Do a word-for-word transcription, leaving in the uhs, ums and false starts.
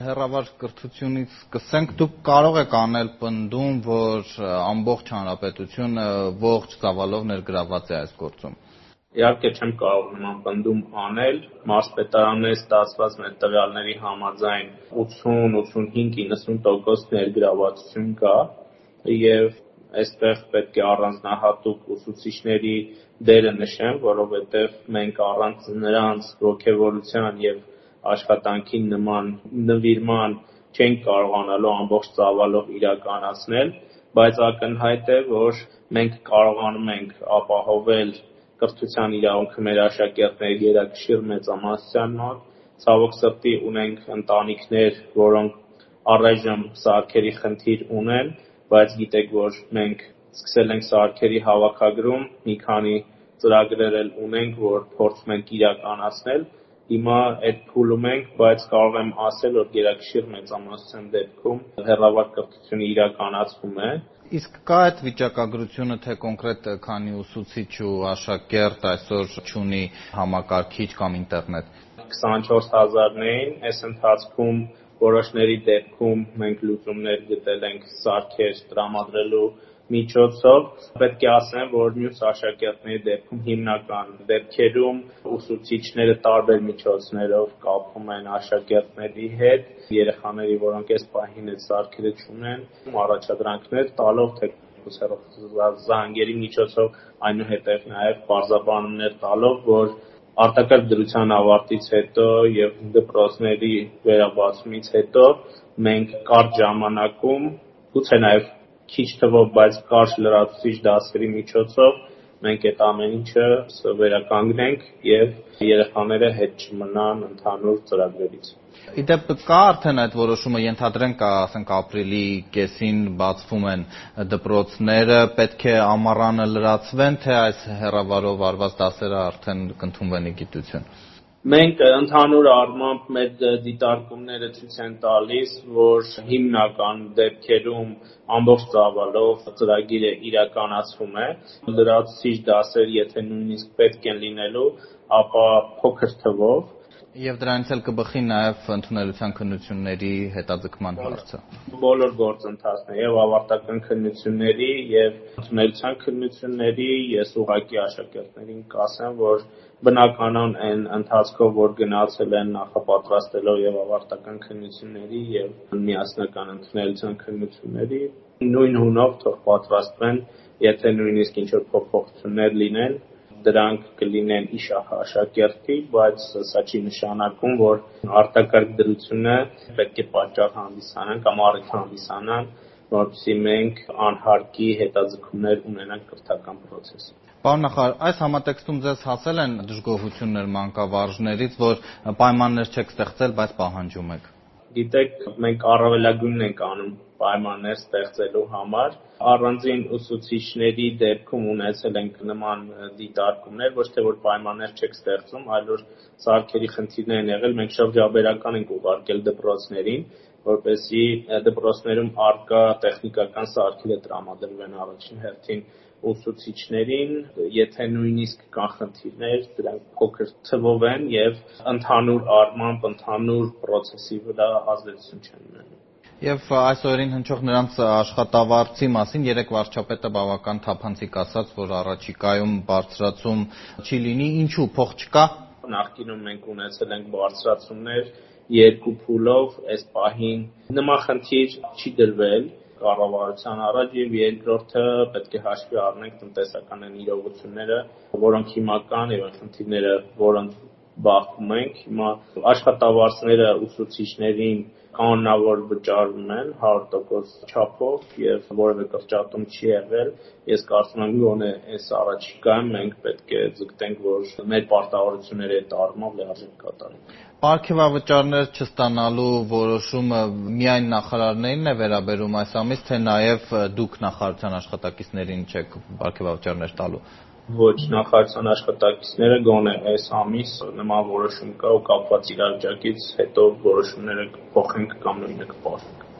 Հեռավար կրթությունից սկսենք, դուք կարող եք անել պնդում, որ ամբողջ հանրապետությունը ողջ ծավալով ներգրավված է այս գործում։ Իհարկե չեմ կարող նման պնդում անել, մարզպետարաններից ստացված մեր տվյալների համաձայն ութսուն, ութսունհինգ, իննսուն տոկոս ներգրավվածություն կա եւ այստեղ պետք է առանձնահատուկ ուսուցիչների դերը նշեմ, որովհետեւ մենք առանց նրանց ողջավորության եւ աշխատանքի նման նվիրման չենք կարողանալու ամբողջ ծավալով իրականացնել, բայց ակնհայտ է, որ մենք կարողանում ենք ապահովել կրթության իրավունքը մեր աշակերտների գերակշիռ մեծամասնության մոտ, ցավոք սրտի ունենք ընտանիքներ, որոնք առայժմ սարքերի խնդիր ունեն, բայց գիտեք, որ մենք սկսել ենք սարքերի հավաքագրում, մի քանի ծրագրեր էլ ունենք, որ փորձում ենք իրականացնել, հիմա այդ փուլում ենք, բայց կարող եմ ասել, որ գերակշիռ մեծամասնության դեպքում հեռավար կրթությունը իրականացվում է։ Իսկ կա այդ վիճակագրությունը, թե կոնկրետ քանի ուսուցիչ ու աշակերտ այսօր ունի համակարգիչ կամ ինտերնետ։ քսանչորս հազարներին, այս ընթացքում որոշների դեպքում մենք լուծումներ գտել ենք սարքեր տրամադրելու միջոցով, պետք է ասեմ, որ մյուս աշակերտների դեպքում հիմնական դեպքերում ուսուցիչները տարբեր միջոցներով կապվում են աշակերտների հետ, երեխաների, որոնք այս պահին այդ սարքերը չունեն, առաջադրանքներ տալով, թե հեռախոսազանգերի միջոցով, այնուհետև նաև պարզաբանումներ տալով, որ արտակարգ դրության ավարտից հետո եւ դպրոցների վերաբացումից հետո մենք կարճ ժամանակում, գուցե նաև քիչ թվով, բայց կարճ լրացուցիչ դասերի միջոցով մենք այդ ամեն ինչը վերականգնենք եւ երեխաները հետ չմնան ընդհանուր ծրագրերից։ Իդեպ կա արդեն այդ որոշումը, ենթադրենք, ասենք ապրիլի կեսին բացվում են դպրոցները, պետք է ամառանը լրացվեն, թե այս հեռավարով արված դասերը արդեն կընդունվեն ի գիտություն։ Մենք ընդհանուր առմամբ մեր դիտարկումները ցույց են տալիս, որ հիմնական դեպքերում ամբողջ ծավալով ծրագիրը իրականացվում է, լրացուցիչ դասեր, եթե նույնիսկ պետք են լինելու, ապա փոքր թվով։ Եվ դրանից էլ կբխի նաև ընդունելության քննությունների հետաձգման հարցը։ Բոլոր գործընթացները եւ ավարտական քննությունների եւ ընդունելության քննությունների ես ուղղակի աշակերտներին կասեմ, որ բնականon այն ընթացքով, որ գնացել են նախապատրաստելով եւ ավարտական քննությունների եւ միասնական ընդունելության քննությունների, նույն հունով թող պատրաստվեն, եթե նույնիսկ ինչ-որ փոփոխություններ լինեն, դրանք կլինեն իշահ աշակերտի, բայց սա չի նշանակում, որ արտակարգ դրությունը պետք է պատճառ հանդիսանան կամ առիթ հանդիսանան, որպեսզի մենք անհարկի հետաձգումներ ունենանք կրթական process-ում։ Պարոն նախարար, այս համատեքստում ձեզ հասել են դժգոհություններ մանկավարժներից, որ պայմաններ չեք ստեղծել, բայց պահանջում եք։ Գիտեք, մենք առավելագույնն ենք անում պայմաններ ստեղծելու համար։ Առանձին ուսուցիչների դեպքում ունեցել ենք նման դիտարկումներ, ոչ թե որ պայմաններ չեք ստեղծում, այլ որ սարքերի խնդիրներ են եղել, մենք շրջաբերական ենք ուղարկել դպրոցներին, որպեսզի դպրոցներում առկա տեխնիկական սարքերը տրամադրվեն առաջին հերթին ուսուցիչներին, եթե նույնիսկ կան խնդիրներ, դրանք փոքր թվով են եւ ընդհանուր առմամբ ընդհանուր process-ի վրա ազդեցություն չեն ունենում։ Եվ այս օրերին հնչող նրանց աշխատավարձի մասին երեք վարչապետը բավական թափանցիկ ասաց, որ առաջիկայում բարձրացում չի լինի, ինչու փող չկա։ Նախկինում մենք ունեցել ենք բարձրացումներ երկու փուլով, այս պահին նման խնդիր չի դրվել կառավարության առաջ եւ երկրորդը պետք է հաշվի առնենք տնտեսական իրողությունները, որոնք հիմա կան եւ խնդիրները, որոնց բախվում ենք, հիմա աշխատավարձները ուսուցիչներին կանոնավոր վճարվում են հարյուր տոկոս չափով եւ որևէ կրճատում չի եղել։ Ես կարծում եմ, որ այս առաջիկայում մենք պետք է ձգտենք, որ մեր պարտավորությունները այդ առումով լիարժեք կատարենք։ Պարգևավճարներ չստանալու որոշումը միայն նախարարներին է վերաբերում այս ամիս, թե նաև դուք նախարարության աշխատակիցներին չեք պարգևավճարներ տալու։ Ոչ, նախարարության աշխատակիցները գոնե այս ամիս նման որոշում կա ու կապված իրավիճակից հետո որոշումները կփոխենք կամ նույնը կպահենք։